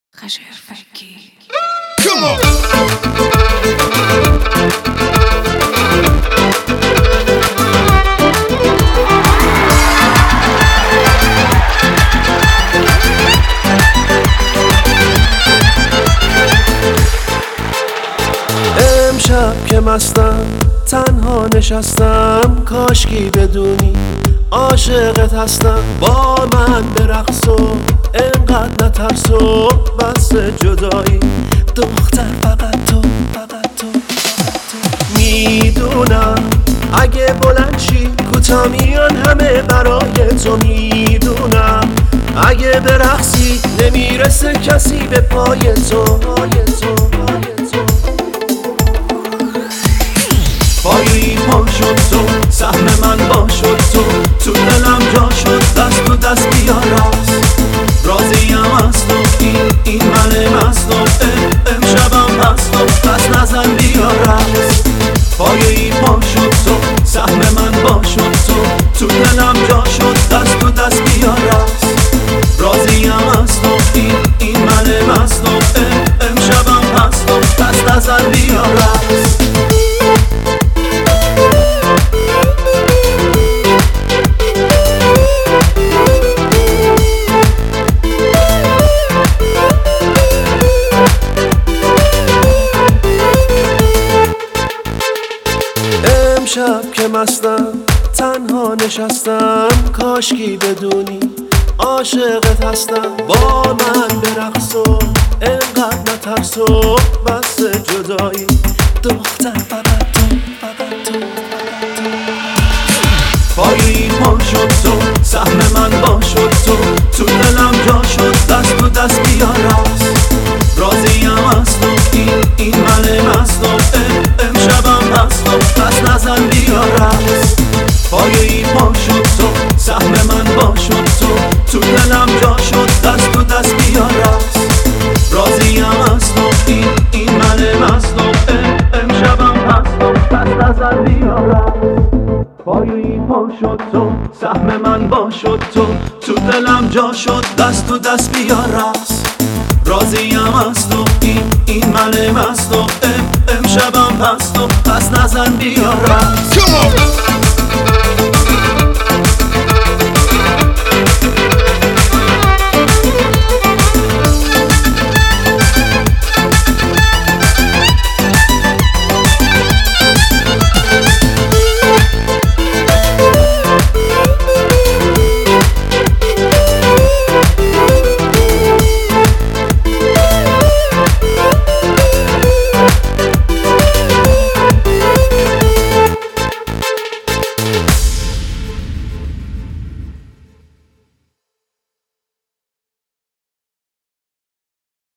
خشرفکی. Come on. امشب که مستم تنها نشستم، کاشکی بدونی عاشقت هستم. با من برقص و انقدر نترس و بس جدایی دختر، فقط تو میدونم اگه بلند شی کوتا میان همه برای تو. میدونم اگه برقصی نمیرسه کسی به پای تو. پایی پا شد تو، سهم من با شد تو دلم جا شد. دست تو دست بیا راست، راضیم از تو، این من مست و امشبم هست و دست نزن بیا راست. پایی پا شد تو، سهم من با شد تو دلم جا شد. دست تو دست بیا راست، راضیم از تو، این من مست و امشبم هست و دست نزن بیا راست. امشب که مستم تنها نشستم، کاشکی بدونی عاشقت هستم. با من برقص و انقدر نترس و بس جدایی دختر، فقط تو. پایی پا شد تو، سهم من با شد تو دلم جا شد. دست تو دست بیا راست، راضیم از تو، این من مست و امشبم هست و دست نزن بیا راست. پایی پا شد تو، سهم من با شد تو دلم جا شد. دست تو دست بیا راست، راضیم از تو، این من مست و امشبم هست و دست نزن بیا راست. پایی پا شد تو، سهم من با شد تو دلم جا شد. دست تو دست بیا راست، راضیم از تو، این من مست و امشبم هست و دست نزن بیا راست. Come on.